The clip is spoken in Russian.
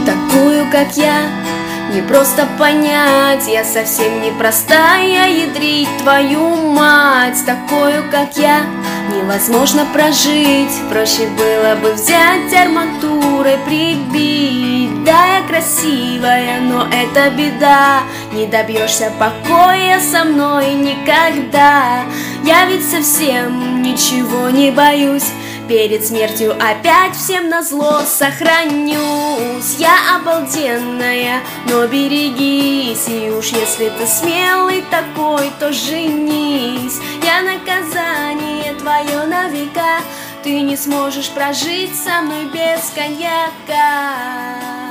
Такую, как я, не просто понять. Я совсем не простая, ядрить твою мать. Такую, как я, невозможно прожить. Проще было бы взять арматурой прибить. Да, я красивая, но это беда. Не добьешься покоя со мной никогда. Я ведь совсем ничего не боюсь. Перед смертью опять всем назло сохранюсь. Я обалденная, но берегись. И уж если ты смелый такой, то женись. Я наказание твое на века. Ты не сможешь прожить со мной без коньяка.